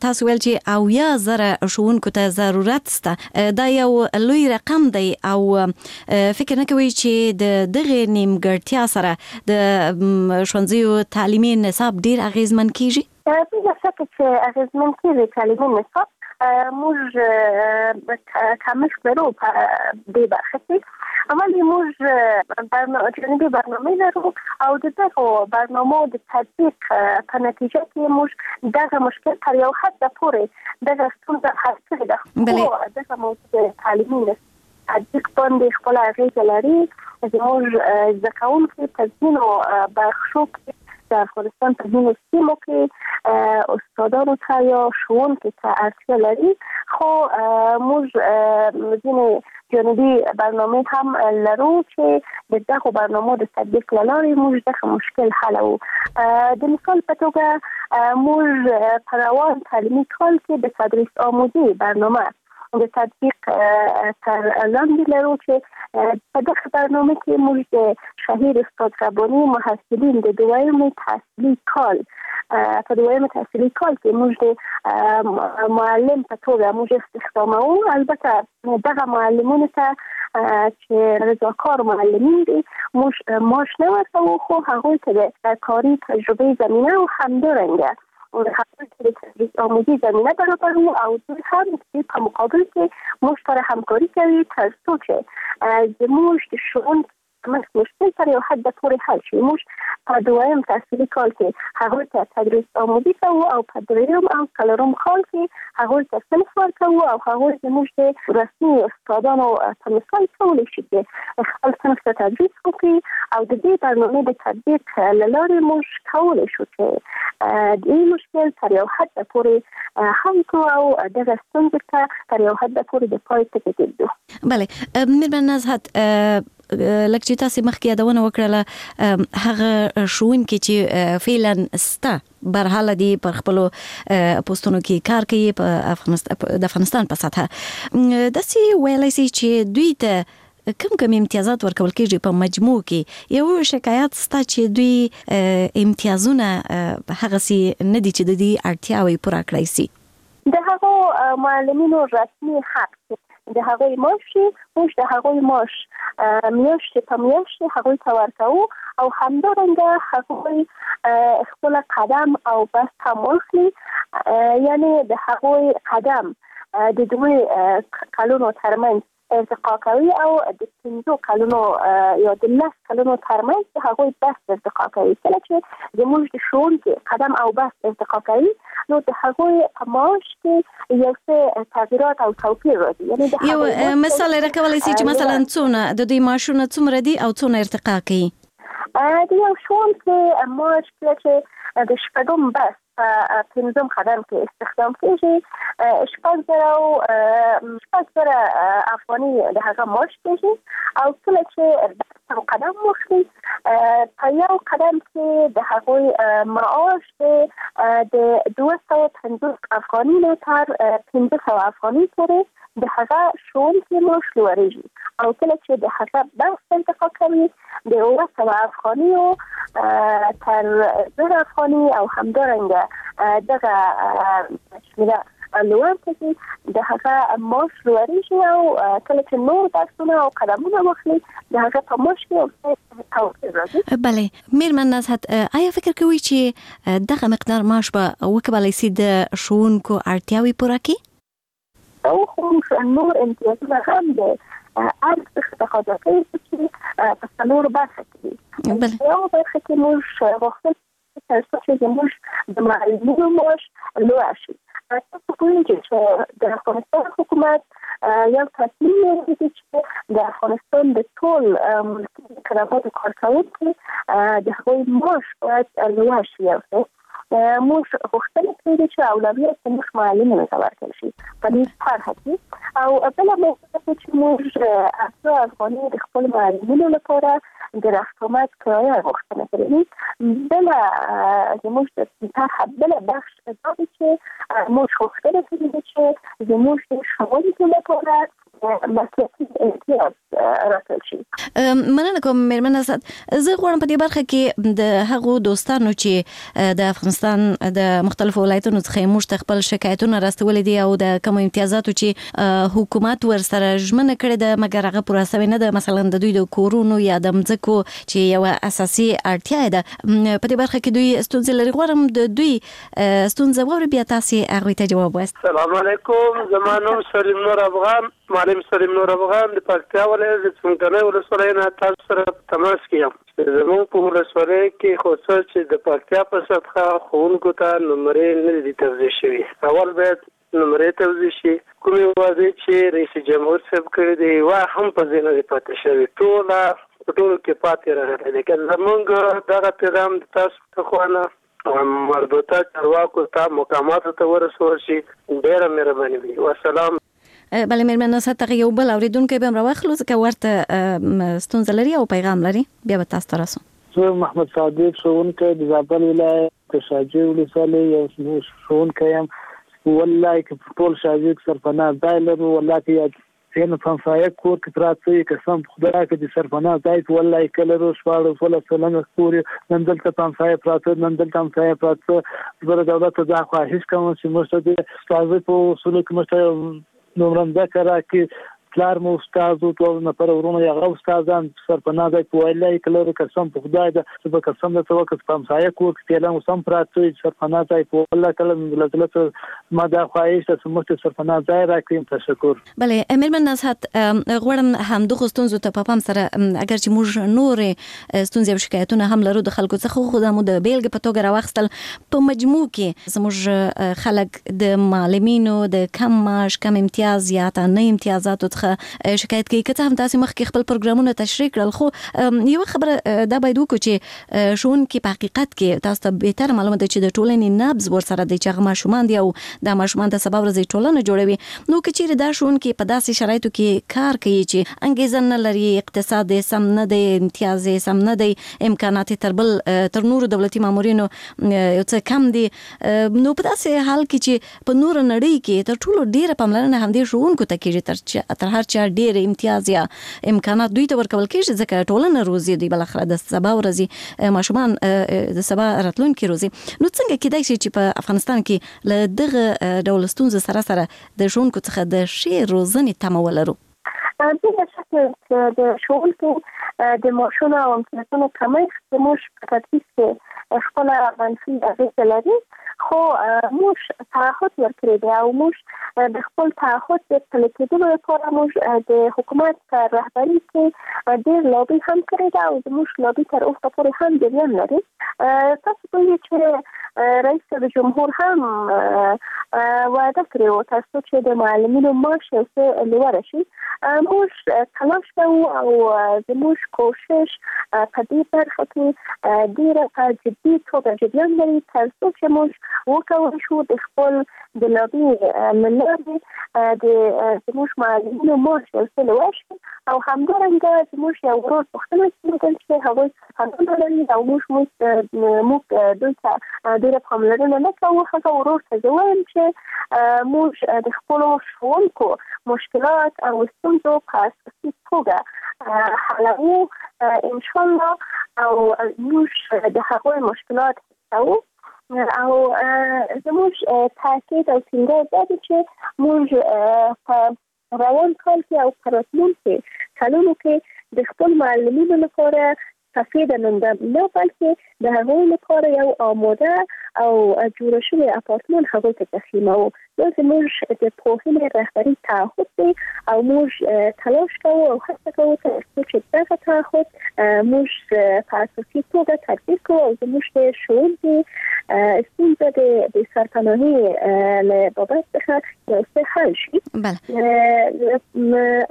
تاسو ول چې 80,000 ښوونکو ته ضرورت سته، دا یو لوی رقم دی او فکر نه کوي چې د دغه نیمګړتیا سره د ښوونځیو تعلیمي نصاب ډیر اغیزمن کیږي؟ بلا شک چې اغیزمن کیږي تعلیمي نصاب. موږ کمښت لرو په دې برخه کې. اولی موږ جانبي برنامه لرو او د دغه برنامو د تطبیق په نتیجه کې موږ دغه مشکل تر یو حد پورې دغه ستونزه حل کړې ده. دغه موضوع تعلیمي تطبیق باندې خپل اغیزه لري. زموږ زده کوونکي په ځینو برخو کې د افغانستان په ځینو سیمو کې استادانو ته یا ښوونکو ته اړتیا لري، خو موږ ځینې جانبي برنامه هم لرو چې د دغه برنامو د تطبیق له لارې موږ دغه مشکل حلوو. د مثال په توګه موږ په روان تعلیمي کال کې د تدریس آموزي برنامه د تطبیق تر لاندې لرو چې په دغه برنامه کې موږ د شهیر استاد رباني محصلین د دویم تحصیلي کال کې موږ د معلم په توګه موږ استخداموو. البته دغه معلمونو ته چې رضاکار معلمین دي موږ معاش نه ورکوو، خو هغوی ته د کاري تجربه زمینه او همدارنګه هغوی ته د تدریس آموزي زمینه برابروو او دوی هم په مقابل کې موږ سره همکاري کوي تر څو چې زموږ د ښوونکو مشکل تر یو حد پورې حل شي. موږ په دویم تحصیلي کال کې هغوی ته تدریس آموزي کوو او په دریم او څلورم کال کې هغوی ته صنف ورکوو او هغوی زموږ د رسمي استادانو په مثال کولی شي چې خپل صنف ته تدریس وکړي او د دې برنامې د تطبیق له لارې موږ کولی شو چې دې مشکل تر یو حد پورې حل کړو او دغه ستونزې ته تر یو حد پورې د پای ته ورسوو. بله، میرمن نزهت، لکه چې تاسو مخکې یادونه وکړله هغه ښوونکي چې فعلا سته برحاله دي پر خپلو پوسټونو کې کار کوي په افغانستان په سطحه، داسې ویلی سي چې دوی ته کم امتیازات ورکول کېږي په مجموع کې. یو شکایت سته چې دوی امتیازونه هغسې نه دي چې د دې اړتیاوې پوره کړی سي. د هغو معلمینو رسمي حق د هغوی معاش موږ د هغوی معاش میاشتې په میاشتې هغوی ته ورکوو او همدارنګه هغوی خپل قدم او بست هم واخلي، یعنی د هغوی قدم د 2 کلونو ترمنځ ارتقا کوي او د 15 کلونو یا د 10 کلونو ترمنځ هغوی بست ارتقا کوي. کله چې زموږ د ښوونکي قدم او بست ارتقا کوي نو د هغوی په معاش کې یو څه تغییرات او توپیر راځي. یعنی یو مثال راکولی سي چې مثلا څونه د دوی معاشونه څومره دي او څونه ارتقا کوي؟ د یو ښوونکي معاش کله چې د شپږم بست په 15 قدم کې استخدام کېږي 6,000 افغاني د هغه معاش کېږي او کله چې قدم واخلي په یو قدم کې د هغوی معاش د 250 افغاني نه تر 500 افغاني پورې د هغه ښوونکي معاش لوړېږي او کله چې د هغه بست ارتقا کوي د 200 افغاني تر 1000 افغاني او همدارنګه دغه شمیره لوړ کړي د هغه معاش لوړېږي او کله چې نور درسونه او قدمونه واخلي د هغه په معاش کې توپیر راځي. بله، میرمن نزهت، آیا فکر کوي چې دغه مقدار معاش به وکولی سي د ښوونکو اړتیاوې پوره کړي؟ او خو نور امتیازونه هم د ارزښت تقاضا کوي چې په څلورو برخه کې دي. یو برخه کې موږ غوښتل تر څو چې زموږ د معلمینو معاش لوړ شي. تاسو پوهیږئ چې د افغانستان حکومت یو تصمیم لري چې د افغانستان د ټول ملکي کارګرانو کارکوونکي د هغوی معاش باید لوړ شي. موږ غوښتنه کړې چې اولویت زموږ معلمینو ته ورکړل شي په دې طرحه کې او بله موضوع چې موږ 80 افغاني د خپل معلمینو لپاره د رقمت کرایه غوښتنه کړې. بله زموږ د طرحه بله بخش دا دی چې موږ غوښتنه کړې چې زموږ د ښوونکو لپاره مسلکي امتیاز راتل شي. مننه کوم مېرمن اسد. زه غواړم په دې برخه کې د هغو دوستانو چې د افغانستان د مختلفو ولایتونو څخه موږ خپل شکایتونه راستولې دي او د کوم امتیازاتو چې حکومت ورسره ژمنه کړې ده مګر هغه پوره شوی نه ده، مثلا د دوی د کورونو یا د مځکو چې یو اساسي اړتیا ده، په دې برخه کې دوی ستونزې لري. غواړم د دوی ستونزې واوري، بیا تاسو هغه ته جواب وایاست. السلام علیکم، زمانو سلیم نور افغان، معلم سلیم نور افغان د پکتیا ولایت د څنګه ولسوالۍ نه تاسو سره تماس کیم. زموږ په ولسوالۍ کې خو څه چې د پکتیا په سطحه ښوونکو ته نمرې نه دي توزیع شوي. اول باید نمرې توزیع شي. کومې وعدې چې رئیس جمهور صاحب کړي دي وا هم په ځای نه دي پاتې شوي، ټولو کې پاتې راغلي دي. که زموږ دغه پیغام د تاسو په خوانه مربوطه چارواکو ته مقاماتو ته ورسول شي، ډېره مهرباني وي. والسلام. بله مېرمن اسد، ته یو بل اوریدونکی به هم راواخلو ځکه ورته ستونزه لري او پیغام لري، بیا به تاسو ته راسو. زه محمد صادق ښوونکی د زابل ولایت د شاجوی ولسوالۍ یو ښوونکی یم. والله که ټول شاجوی سرپناه ځای لرو، والله که یعنی پنځه کور کې پراته قسم خدای کې د سرپناه ځای والله کله رو شپاړس ولا سلنه کور نن دلته پنځه پراته، نن دلته پنځه پراته. زه دولت ته خواهش کوم چې موږ د استاد په اصول کې موږ نمرنده کړه کې پلار مو استاد او ټول نفر ورونه یغه استادان سرپناه ځای په والله کله قسم په خدای د سبا قسم د توکس پنځه کور کې تلم سم پراته سرپناه ځای په والله کله دلته ما دا خواهش ته موږ سرپناه ځای راکړم. تشکر. بله مېرمن اسد، غواړم هم دغه ستونزو ته په پام سره اگر چې موږ نور ستونزې او شکایتونه هم لرو د خلکو څخه، خو د مو د بیلګې په توګه راوخستل په مجموع کې زموږ خلک د معلمینو د کم معاش، کم امتیاز یا تا نه امتیازاتو شکایت کوي. که څه هم تاسو مخکې خپل پروګرامونه تشریح کړل، خو یو خبره دا باید وکړو چې ښوونکي په حقیقت کې تاسو ته بهتر معلومه ده چې د ټولنې نبض ورسره دی چې هغه ماشومان دي او دا ماشومان د سبا ورځې ټولنه جوړوي. نو که چیرې دا ښوونکي په داسې شرایطو کې کار کوي چې انګیزه نه لري، اقتصاد سم نه دی، امتیاز سم نه دی، امکانات تر نورو دولتي مامورینو یو څه کم دي، نو په داسې حال کې چې په نور نړۍ کې تر ټولو ډیره پاملرنه همدې ښوونکو ته کېږي، تر هر چا ډیر امتیاز یا امکانات دوی ته ورکول کېږي ځکه ټولنه روزي دی بل اخر د سبا ورځي ماشومان د سبا راتلونکي روزي. نو څنګه کېدای شي چې په افغانستان کې له دغه ډول ستونزو سره د ښوونکو څخه د ښې روزنې تمه ولرو؟ بلا شک د ښوونکو د معاشونو او امتیازونو کمښت زموږ په تدریس کې خپله منفي اغېزه لري، خو موږ تعهد ورکړی دی او موږ د خپل تعهد د پلي کېدلو لپاره موږ د حکومت په رهبري کې ډېر لابي هم کړی ده او زموږ لابي تر اوسه پورې هم جریان لري. تاسو پوهیږئ چې رئیس جمهور هم وعده کړې وه ترڅو چې د معلمینو معاش یو څه لوړه شي. موږ تلاش کوو او زموږ کوشش په دې برخه کې ډېره په جدي توګه جریان لري ترڅو چې موږ وکولی شو د خپل د لابي له لارې د زموږ معلمینو معاش یو څه لوړ شي او همدارنګه زموږ یو ورور پوښتنه کېدل چې هغوی قانون لري او موږ دوی ته ډېره پاملرنه نه کوو. هغه ورور ته زه وایم چې موږ د خپلو ښوونکو مشکلات او ستونزو په اساسي توګه حلوو انشاءالله او موږ د هغوی مشکلات حلوو او زموږ تاکید او ټینګار دا دی چې موږ په روان کال کې او په راتلونکي کلونو کې د خپل معلمینو لپاره تفیده ننده نه بلکې د هغوی لپاره یو آماده او جوړ شوی اپارتمان هغوی ته تسلیموو. دا زموږ د پوهنې رهبري تعهد دی او موږ تلاش کوو او هڅه کوو ترڅو چې دغه تعهد موږ په اساسي توګه تطبیق کوو او زموږ د ښوونکي ستونزه د سرپناهي له بابت څخه یو څه حل شي.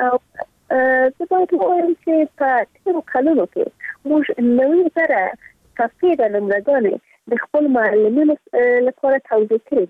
زه باید ووایم چې په تېرو کلونو کې موږ نوي زره تفیده نمرګانې د خپل معلمینو لپاره توضیح کړي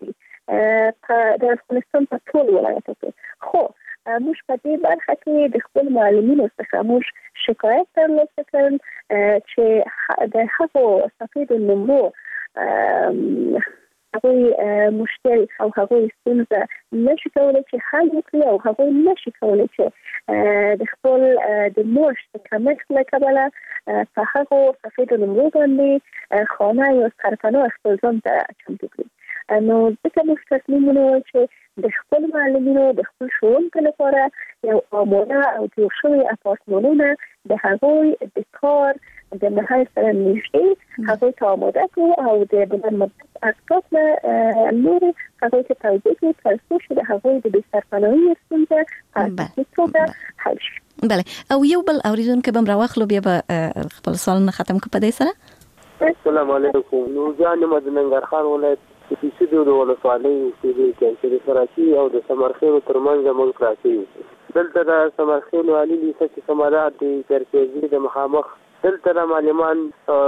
دي د افغانستان په ټولو ولایتو کې، خو موږ په دې برخه کې د خپل معلمینو څخه موږ شکایت ترلاسه کړل چې د هغو تفیده نمرو هغوی مشکل او هغوی ستونزه نشي کولای چې حل وکړي او هغوی نشي کولای چې د خپل د مشت کمښت له کبله په هغو سفید نمرو باندې خانه یا سرپناه خپل ځان ته چمتو کړي. نو ځکه موږ تصمیم ونیول چې د خپل معلمینو د خپل ښوونکو لپاره یو آماده او جوړ شوي اپارتمانونه د هغوی د کار د محل سره نږدې هغوی ته آماده کړو او د بلند مدت اسباب له لورې هغوی ته توضیح کړو تر څو چې د هغوی د بېسرپناهي ستونزه په اساسي توګه حل شي. بله، او یو بل اوریدونکی به راواخلو بیا به خپل سوالونه ختم کړو په دې سره. السلام علیکم. نورجان د ننګرهار ولایت چې سیدو د ولسوالۍ اوسېدونکی چې د کراچي او د سمرخیلو ترمنځ زموږ کراچي دلته د سمرخیلو عالي لیسه چې سمارات د چرکیزي د مخامخ دلته د معلمان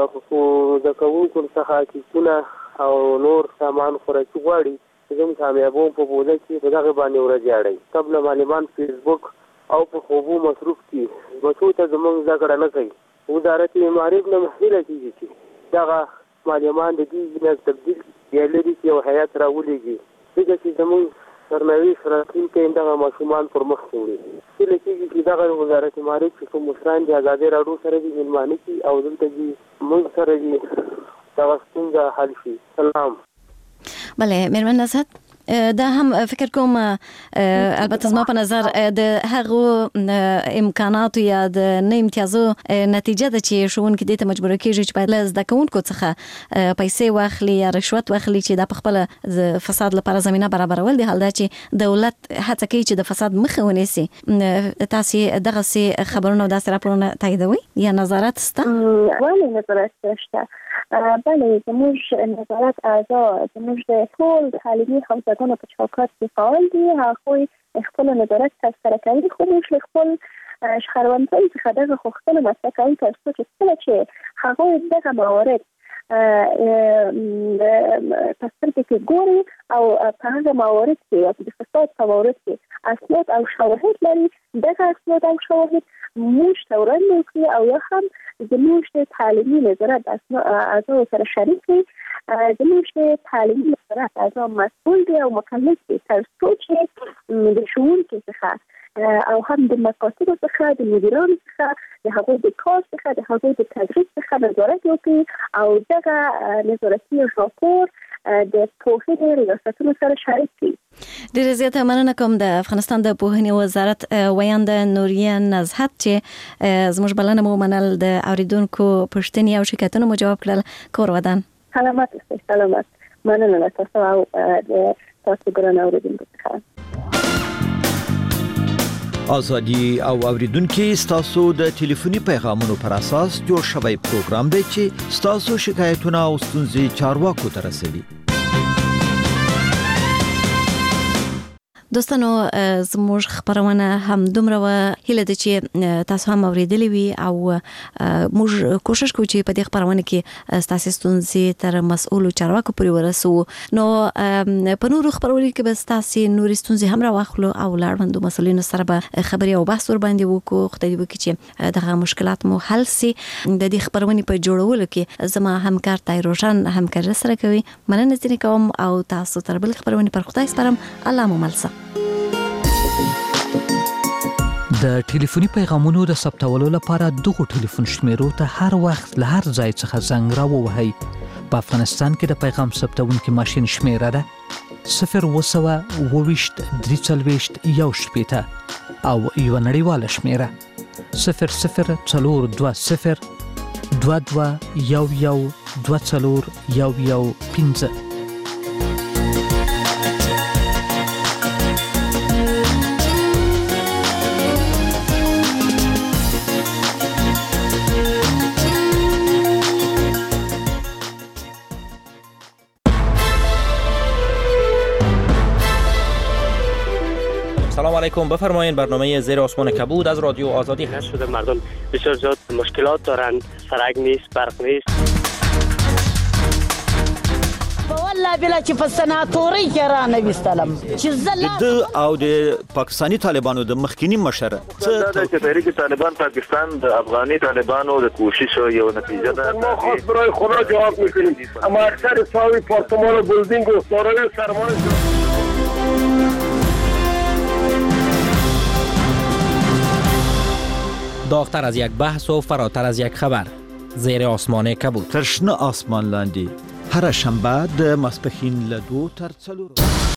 د کوونکو څخه کیسونه او نور سامان خوراکي غواړي چې زموږ کامیابوم په بوده کې په دغه باندې ورځي اړوي. قبل معلمان فیسبوک او په خوبو مصروف دي بچو ته زموږ زده کړه نه کوي. وزارت معارف نه محصله کېږي چې دغه معلمان د دې نه تبدیل یا لري چې یو حیات راولېږي ځکه چې زموږ سرنوشت راتلونکی دغه ماشومان پر مخ وړي. کله چې دغه وزارت معارف چې کوم مشران د ازادي راډیو سره دي مېلمانه کي او دلته دي موږ سره دي دغه ستونزه حل شي. سلام. بله، مېرمن نصحت دا هم فکر کوم البته زما په نظر د هغو امکاناتو یا د نه امتیازو نتیجه ده چې ښوونکي دې ته مجبوره کېږي چې باید له زده کوونکو څخه پیسې واخلي یا رشوت واخلي چې دا په خپله د فساد لپاره زمینه برابرول دي. حال دا چې دولت هڅه کوي چې د فساد مخه ونیسي. تاسې دغسې خبرونه او داسې راپورونه تاییدوئ یا نظارت شته؟ ولې نظارت شته؟ بله، زموږ نظارت اعضا زموږ د ټول تعلیمي حوزهګانو په چوکاټ کې فعال دي. هغوی خپل نظارت ترسره کوي، خو موږ له خپل شخړوندۍ څخه دغه غوښتنه مطرح کوو تر څو چې کله چې هغوی دغه موارد په سترګو کې ګوري او په هغه موارد کې د فساد په موارد کې اسناد او شواهد لري، دغه اسناد او شواهد موږ ته وړاندې وکړي او یا هم زموږ د تعلیمي نظارت اعضاو سره شریک وي. زموږ د تعلیمي نظارت اعضا مسئول دي او مکلف دي تر څو چې د ښوونکي څخه او هم د مکاتبو څخه د مدیرانو څخه د هغوی د کار څخه د هغوی د تدریس څخه نظارت وکړي او دغه نظارتي راپور د پوهنې ریاستونو سره شریک کړي. ډیره زیاته مننه کوم د افغانستان د پوهنې وزارت ویاند نوریه نزهت چې زموږ بلنه مو منل، د اوریدونکو پوښتنې او شکایتونه مو جواب کړل. کور ودان. سلامت اوسئ. سلامت. مننه له تاسو او د تاسو ګران اوریدونکو څخه. آزادی او اوریدونکو ستاسو د ټلیفوني پیغامونو پر اساس جوړ شوی پروګرام دی چې ستاسو شکایتونه او ستونزې چارواکو ته رسوي. دوستانو، زموږ خبرونه هم دومره و. هیله ده چې تاسو هم اوریدلی وي او موږ کوشش کوو چې په دې خبرونه کې ستاسو ستونزې تر مسؤلو چارواکو پورې ورسوو. نو په نورو خبرونو کې به ستاسو نورې ستونزې هم راواخلو او لاړوندو مسؤلینو سره به خبرې او بحث ور باندې وکړو. خدای دې وکړي چې دغه مشکلات مو حل سي. د دې خبرونې په جوړولو کې زما همکار تایروژان همکاري سره کوي. مننه ځینې کوم او تاسو تر بل خبرونې پر خدای سپارم. الله مو مل شه. د ټلیفوني پیغامونو د ثبتولو لپاره دغه ټلیفون شمیرو ته هر وخت له هر ځای څخه زنګ راووهئ. په افغانستان کې د پیغام ثبتونکي ماشین شمیره ده 020 23 1 او یو نړیواله شمیره 0040 22 11 24 سلام علیکم. بفرمایید. برنامه زیر آسمان کبود از رادیو آزادی هست. شده مردم بسیار زیاد مشکلات دارند، سرک نیست، برق نیست. باور والله بلا چې په سناتوري کې را نه وستلم چې د او د پاکستانی طالبانو د مخکینی مشر څه چې تحریک طالبان پاکستان د افغاني طالبانو د کوشش یو نتیجه ده. ما خاص برای خدا جواب میکنیم اما اکثر ساوی پارتمان بلدینگ و دارای سرمایه داغتر از یک بحث و فراتر از یک خبر. زیر آسمان کبود. ترشنه آسمان لاندی. هر شنبه د ماسپښین له 2 تر 4